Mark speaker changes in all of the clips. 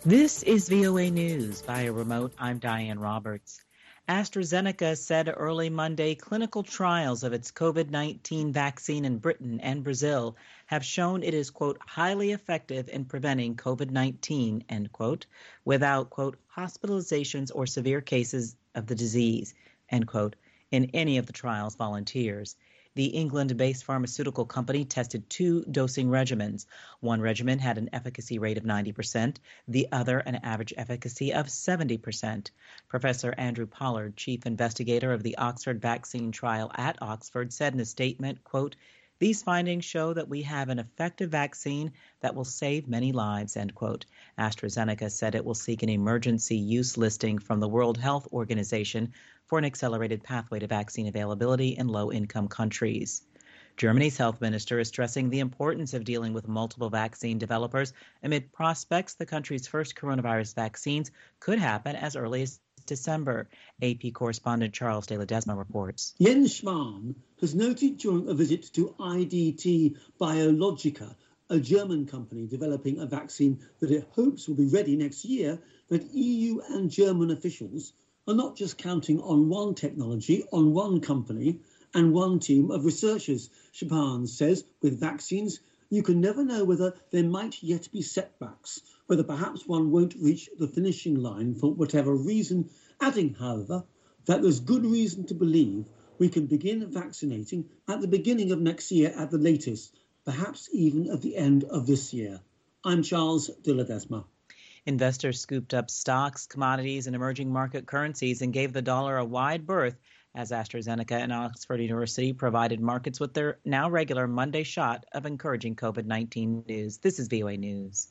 Speaker 1: This is VOA News. Via remote, I'm Diane Roberts. AstraZeneca said early Monday clinical trials of its COVID-19 vaccine in Britain and Brazil have shown it is, quote, highly effective in preventing COVID-19, end quote, without, quote, hospitalizations or severe cases of the disease, end quote, in any of the trial's volunteers. The England-based pharmaceutical company tested two dosing regimens. One regimen had an efficacy rate of 90%, the other an average efficacy of 70%. Professor Andrew Pollard, chief investigator of the Oxford vaccine trial at Oxford, said in a statement, quote, "These findings show that we have an effective vaccine that will save many lives," end quote. AstraZeneca said it will seek an emergency use listing from the World Health Organization for an accelerated pathway to vaccine availability in low-income countries. Germany's health minister is stressing the importance of dealing with multiple vaccine developers amid prospects the country's first coronavirus vaccines could happen as early as December. AP correspondent Charles de Ledesma reports.
Speaker 2: Jens Spahn has noted during a visit to IDT Biologica, a German company developing a vaccine that it hopes will be ready next year, that EU and German officials are not just counting on one technology, on one company and one team of researchers. Spahn says with vaccines, you can never know whether there might yet be setbacks, whether perhaps one won't reach the finishing line for whatever reason, adding, however, that there's good reason to believe we can begin vaccinating at the beginning of next year at the latest, perhaps even at the end of this year. I'm Charles de Ledesma.
Speaker 1: Investors scooped up stocks, commodities, and emerging market currencies and gave the dollar a wide berth as AstraZeneca and Oxford University provided markets with their now regular Monday shot of encouraging COVID-19 news. This is VOA News.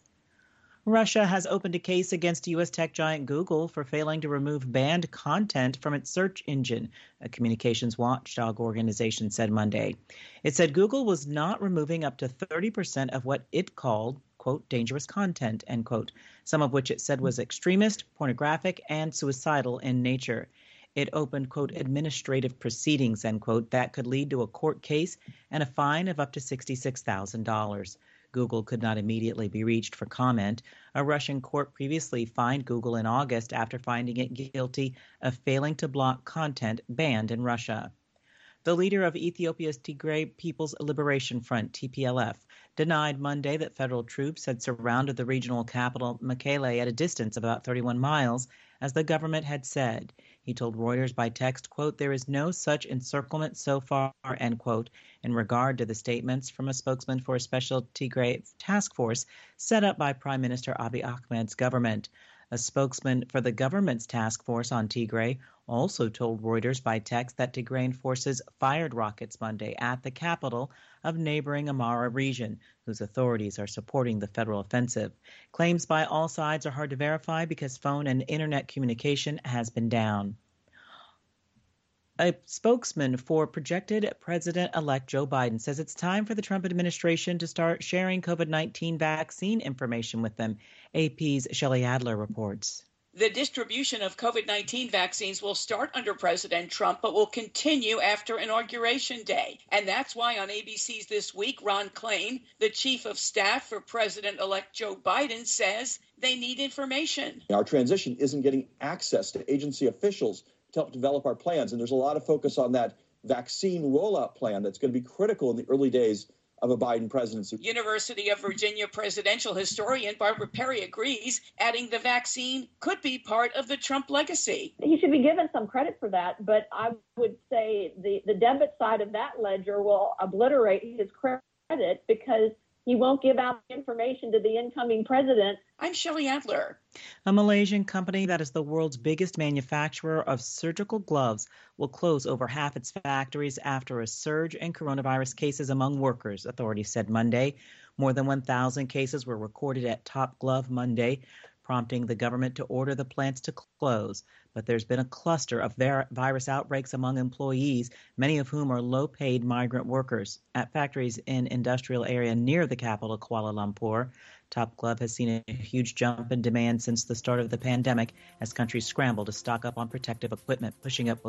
Speaker 1: Russia has opened a case against U.S. tech giant Google for failing to remove banned content from its search engine, a communications watchdog organization said Monday. It said Google was not removing up to 30% of what it called, quote, dangerous content, end quote, some of which it said was extremist, pornographic, and suicidal in nature. It opened, quote, administrative proceedings, end quote, that could lead to a court case and a fine of up to $66,000. Google could not immediately be reached for comment. A Russian court previously fined Google in August after finding it guilty of failing to block content banned in Russia. The leader of Ethiopia's Tigray People's Liberation Front, TPLF, denied Monday that federal troops had surrounded the regional capital, Mekelle, at a distance of about 31 miles, as the government had said. He told Reuters by text, quote, there is no such encirclement so far, end quote, in regard to the statements from a spokesman for a special Tigray task force set up by Prime Minister Abiy Ahmed's government. A spokesman for the government's task force on Tigray also told Reuters by text that Tigrayan forces fired rockets Monday at the capital of neighboring Amara region, whose authorities are supporting the federal offensive. Claims by all sides are hard to verify because phone and internet communication has been down. A spokesman for projected President-elect Joe Biden says it's time for the Trump administration to start sharing COVID-19 vaccine information with them. AP's Shelley Adler reports.
Speaker 3: The distribution of COVID-19 vaccines will start under President Trump, but will continue after Inauguration Day. And that's why on ABC's This Week, Ron Klain, the chief of staff for President-elect Joe Biden, says they need information.
Speaker 4: Our transition isn't getting access to agency officials to help develop our plans. And there's a lot of focus on that vaccine rollout plan that's going to be critical in the early days of a Biden presidency.
Speaker 3: University of Virginia presidential historian Barbara Perry agrees, adding the vaccine could be part of the Trump legacy.
Speaker 5: He should be given some credit for that, but I would say the debit side of that ledger will obliterate his credit because he won't give out information to the incoming president.
Speaker 3: I'm Shelley Adler.
Speaker 1: A Malaysian company that is the world's biggest manufacturer of surgical gloves will close over half its factories after a surge in coronavirus cases among workers, authorities said Monday. More than 1,000 cases were recorded at Top Glove Monday, prompting the government to order the plants to close. But there's been a cluster of virus outbreaks among employees, many of whom are low-paid migrant workers. At factories in industrial area near the capital, Kuala Lumpur, Top Glove has seen a huge jump in demand since the start of the pandemic as countries scramble to stock up on protective equipment, pushing up both